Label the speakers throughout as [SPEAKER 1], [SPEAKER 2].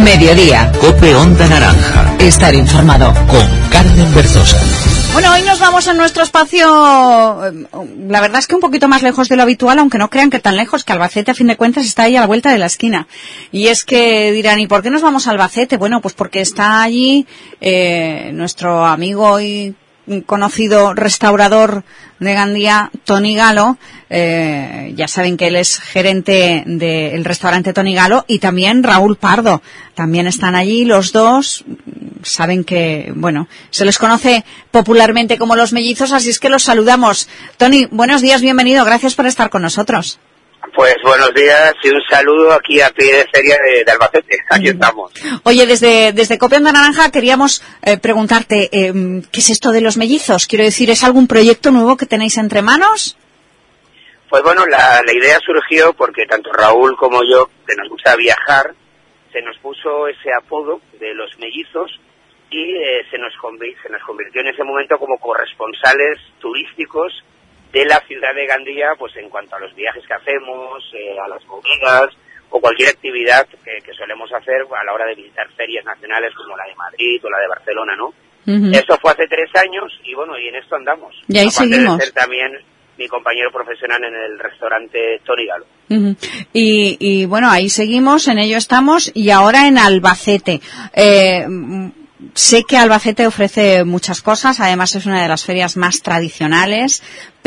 [SPEAKER 1] Mediodía.
[SPEAKER 2] COPE Onda Naranja.
[SPEAKER 1] Estar informado.
[SPEAKER 2] Con Carmen Berzosa.
[SPEAKER 3] Bueno, hoy nos vamos a nuestro espacio, la verdad es que un poquito más lejos de lo habitual, aunque no crean que tan lejos, que Albacete a fin de cuentas está ahí a la vuelta de la esquina. Y es que dirán, ¿y por qué nos vamos a Albacete? Bueno, pues porque está allí nuestro amigo y conocido restaurador de Gandía, Toni Galo. Ya saben que él es gerente del restaurante Toni Galo, y también Raúl Pardo. También están allí los dos. Saben que, bueno, se les conoce popularmente como los mellizos, así es que los saludamos. Toni, buenos días, bienvenido, gracias por estar con nosotros.
[SPEAKER 4] Pues buenos días y un saludo aquí a pie de feria de Albacete, aquí estamos.
[SPEAKER 3] Oye, desde COPE Onda Naranja queríamos preguntarte, ¿qué es esto de los mellizos? Quiero decir, ¿es algún proyecto nuevo que tenéis entre manos?
[SPEAKER 4] Pues bueno, la idea surgió porque tanto Raúl como yo, que nos gusta viajar, se nos puso ese apodo de los mellizos y se nos convirtió en ese momento como corresponsales turísticos de la ciudad de Gandía, pues en cuanto a los viajes que hacemos, a las bodegas o cualquier actividad que solemos hacer a la hora de visitar ferias nacionales como la de Madrid o la de Barcelona, ¿no? Uh-huh. Esto fue hace 3 años y bueno, y en esto andamos.
[SPEAKER 3] Y ahí seguimos.
[SPEAKER 4] De ser también mi compañero profesional en el restaurante Toni Galo.
[SPEAKER 3] Uh-huh. Y bueno, ahí seguimos, en ello estamos, y ahora en Albacete. Sé que Albacete ofrece muchas cosas, además es una de las ferias más tradicionales,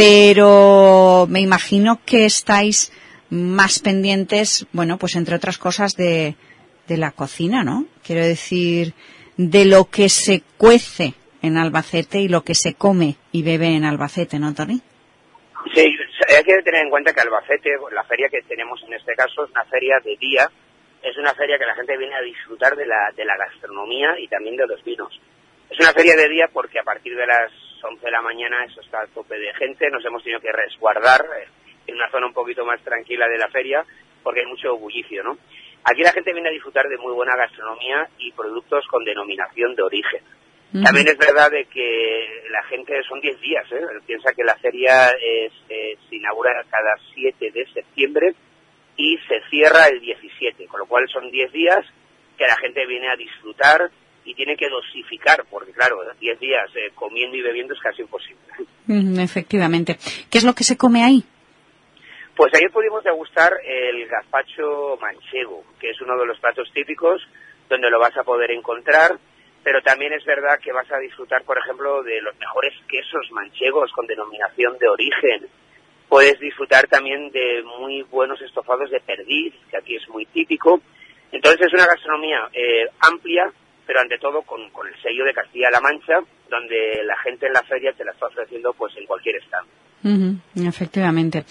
[SPEAKER 3] pero me imagino que estáis más pendientes, bueno, pues entre otras cosas de la cocina, ¿no? Quiero decir, de lo que se cuece en Albacete y lo que se come y bebe en Albacete, ¿no, Toni?
[SPEAKER 4] Sí, hay que tener en cuenta que Albacete, la feria que tenemos en este caso, es una feria de día. Es una feria que la gente viene a disfrutar de la gastronomía y también de los vinos. Es una feria de día porque a partir de las 11 de la mañana eso está a tope de gente. Nos hemos tenido que resguardar en una zona un poquito más tranquila de la feria porque hay mucho bullicio, ¿no? Aquí la gente viene a disfrutar de muy buena gastronomía y productos con denominación de origen. Uh-huh. También es verdad de que la gente, son 10 días, piensa que la feria se inaugura cada 7 de septiembre y se cierra el 17, con lo cual son 10 días que la gente viene a disfrutar y tiene que dosificar, porque claro, 10 días comiendo y bebiendo es casi imposible.
[SPEAKER 3] Efectivamente. ¿Qué es lo que se come ahí?
[SPEAKER 4] Pues ayer pudimos degustar el gazpacho manchego, que es uno de los platos típicos donde lo vas a poder encontrar, pero también es verdad que vas a disfrutar, por ejemplo, de los mejores quesos manchegos con denominación de origen. Puedes disfrutar también de muy buenos estofados de perdiz, que aquí es muy típico. Entonces es una gastronomía amplia, pero ante todo con el sello de Castilla-La Mancha, donde la gente en la feria te la está ofreciendo pues en cualquier stand.
[SPEAKER 3] Uh-huh, efectivamente.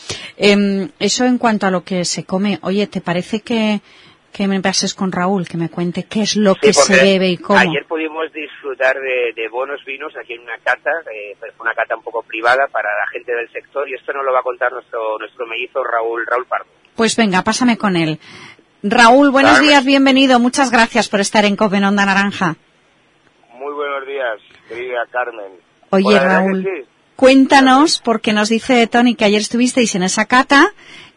[SPEAKER 3] Eso en cuanto a lo que se come. Oye, ¿te parece que me pases con Raúl, que me cuente qué es lo que se bebe y cómo?
[SPEAKER 4] Ayer pudimos disfrutar de buenos vinos aquí en una cata, fue una cata un poco privada para la gente del sector, y esto nos lo va a contar nuestro mellizo Raúl Pardo.
[SPEAKER 3] Pues venga, pásame con él. Raúl, buenos días, bienvenido, muchas gracias por estar en COPE Onda Naranja.
[SPEAKER 5] Muy buenos días, querida Carmen.
[SPEAKER 3] Oye, Raúl, sí. Cuéntanos, porque nos dice Toni que ayer estuvisteis en esa cata,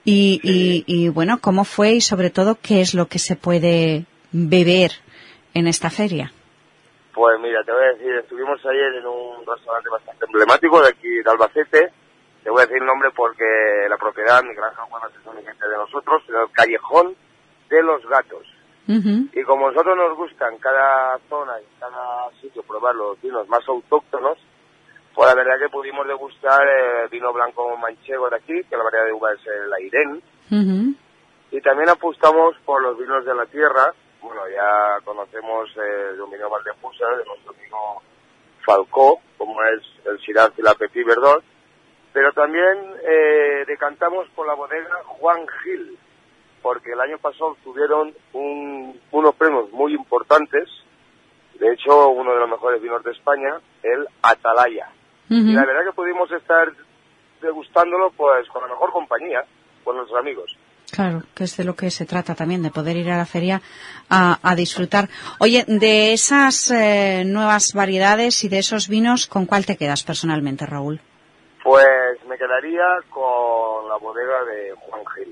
[SPEAKER 3] y bueno, ¿cómo fue y sobre todo qué es lo que se puede beber en esta feria?
[SPEAKER 5] Pues mira, te voy a decir, estuvimos ayer en un restaurante bastante emblemático de aquí de Albacete. Te voy a decir el nombre porque la propiedad, mi granja, bueno, es una gente de nosotros, el Callejón de los Gatos. Uh-huh. Y como a nosotros nos gustan cada zona y cada sitio probar los vinos más autóctonos, pues la verdad que pudimos degustar vino blanco manchego de aquí, que la variedad de uva es el Airén. Uh-huh. Y también apostamos por los vinos de la tierra. Bueno, ya conocemos el dominio Valdepusa, de nuestro amigo Falcó, como es el Syrah y la Petit Verdot. Pero también decantamos por la bodega Juan Gil, porque el año pasado tuvieron unos premios muy importantes. De hecho, uno de los mejores vinos de España, el Atalaya. Uh-huh. Y la verdad que pudimos estar degustándolo pues con la mejor compañía, con nuestros amigos.
[SPEAKER 3] Claro, que es de lo que se trata también, de poder ir a la feria a disfrutar. Oye, de esas nuevas variedades y de esos vinos, ¿con cuál te quedas personalmente, Raúl?
[SPEAKER 5] Pues me quedaría con la bodega de Juan Gil,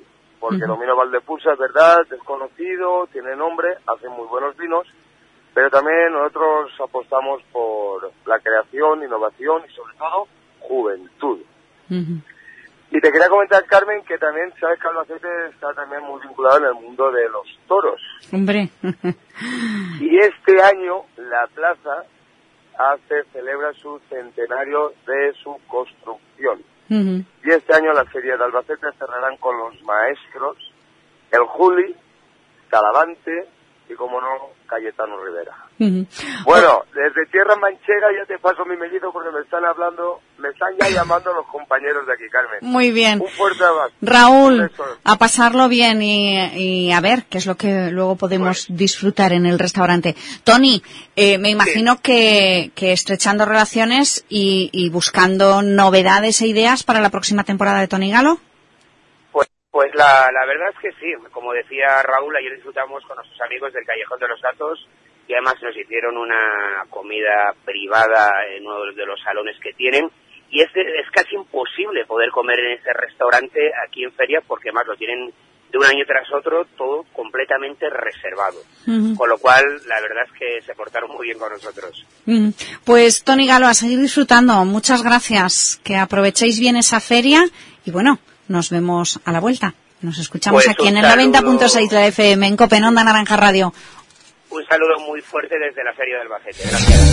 [SPEAKER 5] porque Domino Valdepusa es verdad, es conocido, tiene nombre, hace muy buenos vinos, pero también nosotros apostamos por la creación, innovación y sobre todo juventud. Y te quería comentar, Carmen, que también sabes que Albacete está también muy vinculado en el mundo de los toros.
[SPEAKER 3] Hombre.
[SPEAKER 5] Y este año la plaza celebra su centenario de su construcción. Y este año las ferias de Albacete cerrarán con los maestros, el Juli, Talavante y, como no, Cayetano Rivera. Bueno, desde Tierra Manchega ya te paso mi mellizo porque me están ya llamando los compañeros de aquí, Carmen.
[SPEAKER 3] Muy bien.
[SPEAKER 5] Un fuerte abrazo.
[SPEAKER 3] Raúl, a pasarlo bien y a ver qué es lo que luego podemos disfrutar en el restaurante. Tony, me imagino que estrechando relaciones y buscando novedades e ideas para la próxima temporada de Tony Galo.
[SPEAKER 4] Pues la verdad es que sí, como decía Raúl, ayer disfrutamos con nuestros amigos del Callejón de los Gatos y además nos hicieron una comida privada en uno de los salones que tienen y es casi imposible poder comer en ese restaurante aquí en Feria porque además lo tienen de un año tras otro todo completamente reservado, con lo cual la verdad es que se portaron muy bien con nosotros.
[SPEAKER 3] Pues Tony Galo, a seguir disfrutando, muchas gracias, que aprovechéis bien esa feria y bueno, nos vemos a la vuelta. Nos escuchamos
[SPEAKER 4] pues
[SPEAKER 3] aquí en el 90.6 de la FM, en COPE, en Onda Naranja Radio.
[SPEAKER 4] Un saludo muy fuerte desde la Feria del Albacete. Gracias.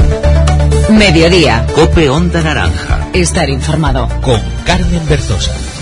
[SPEAKER 2] Mediodía. COPE Onda Naranja.
[SPEAKER 3] Estar informado.
[SPEAKER 2] Con Carmen Berzosa.